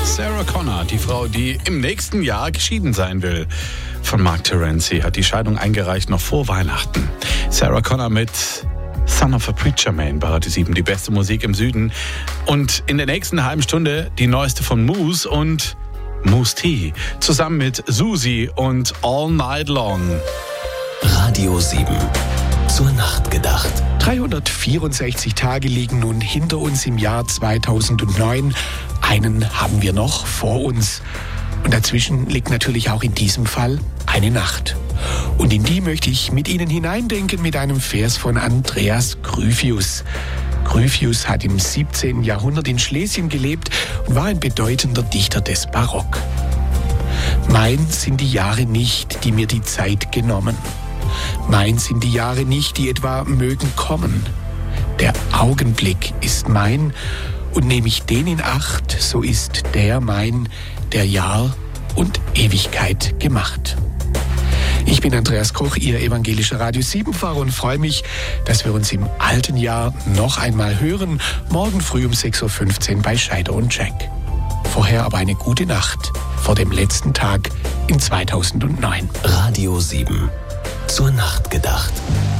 Sarah Connor, die Frau, die im nächsten Jahr geschieden sein will. Von Mark Terenzi hat die Scheidung eingereicht noch vor Weihnachten. Sarah Connor mit Son of a Preacher Man bei Radio 7, die beste Musik im Süden. Und in der nächsten halben Stunde die neueste von Moose und Moose T. Zusammen mit Susi und All Night Long. Radio 7. Zur Nacht gedacht. 364 Tage liegen nun hinter uns im Jahr 2009. Einen haben wir noch vor uns. Und dazwischen liegt natürlich auch in diesem Fall eine Nacht. Und in die möchte ich mit Ihnen hineindenken mit einem Vers von Andreas Gryphius. Gryphius hat im 17. Jahrhundert in Schlesien gelebt und war ein bedeutender Dichter des Barock. Mein sind die Jahre nicht, die mir die Zeit genommen. Mein sind die Jahre nicht, die etwa mögen kommen. Der Augenblick ist mein, und nehme ich den in Acht, so ist der mein, der Jahr und Ewigkeit gemacht. Ich bin Andreas Koch, Ihr evangelischer Radio 7-Pfarrer und freue mich, dass wir uns im alten Jahr noch einmal hören, morgen früh um 6.15 Uhr bei Scheider und Jack. Vorher aber eine gute Nacht vor dem letzten Tag in 2009. Radio 7. Zur Nacht gedacht.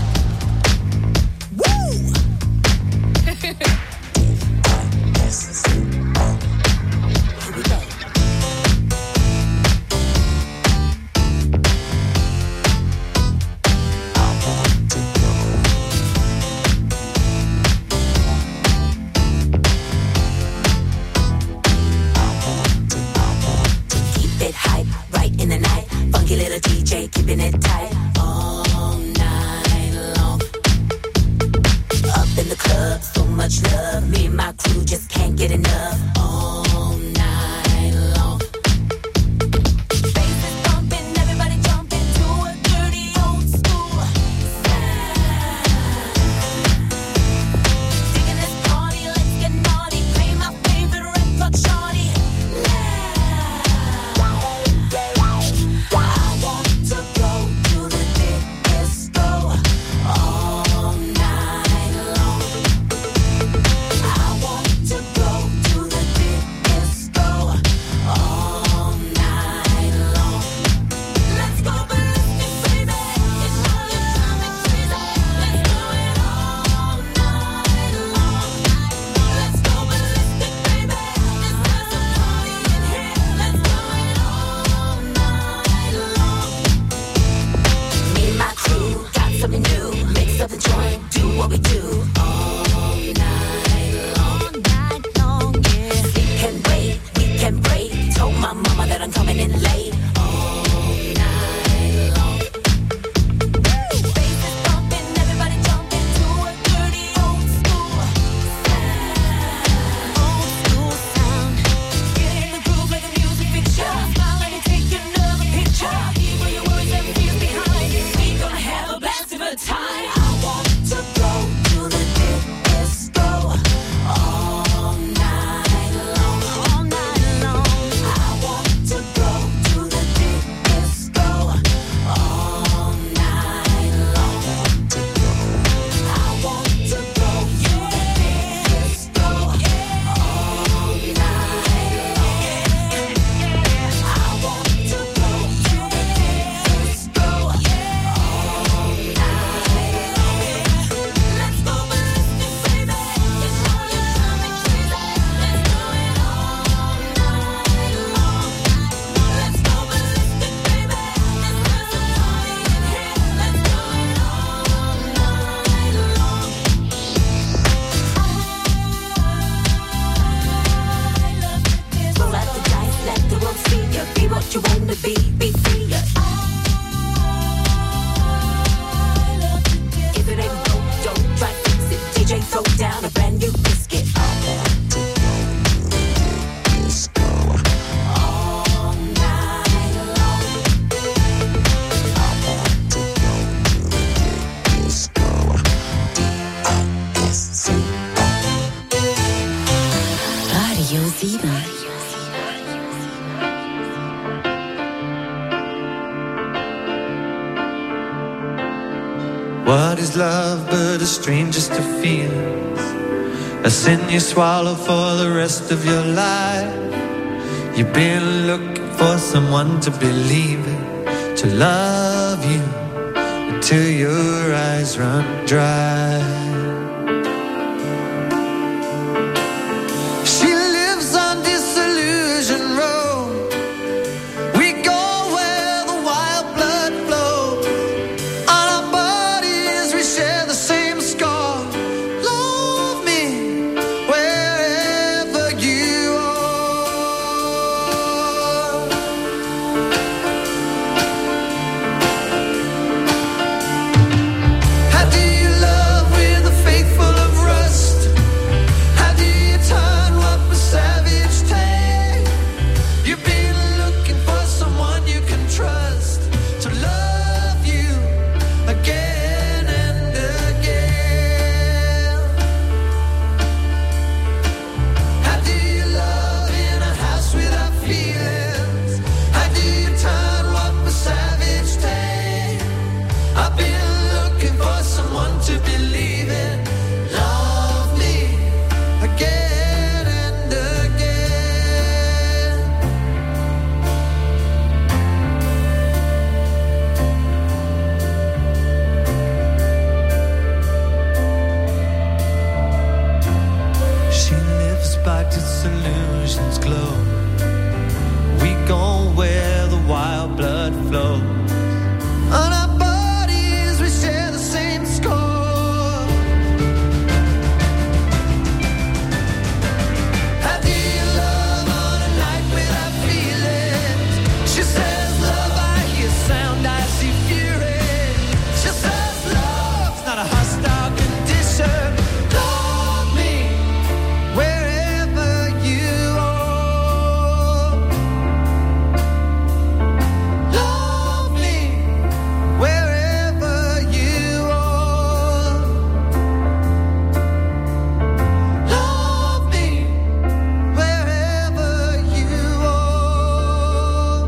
What is love but a stranger's to feelings? A sin you swallow for the rest of your life. You've been looking for someone to believe in, to love you until your eyes run dry. She lives on Disillusion Road. We go where the wild blood flows. On our bodies we share the same scar. Love me wherever you are. How do you love with a faith full of rust? How do you turn what was savage take? You've been looking for someone you can trust to love you again and again. How do you love in a house without feelings? How do you turn what was savage take? I've been looking for someone to believe in. Love me again and again. She lives by disillusion's glow. We go where the wild blood flows. On our bodies we share the same score. How do you love on a night without feelings? She says love, I hear sound, I see fury. She says love's not a hostile condition. Love me wherever you are. Love me wherever you are. Love me wherever you are.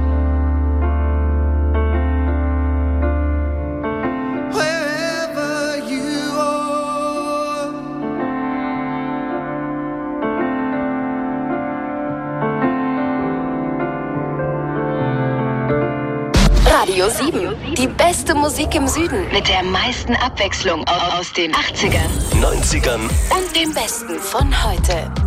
Wherever you are. Radio 7. Die beste Musik im Süden. Mit der meisten Abwechslung aus den 80ern. 90ern Und dem Besten von heute.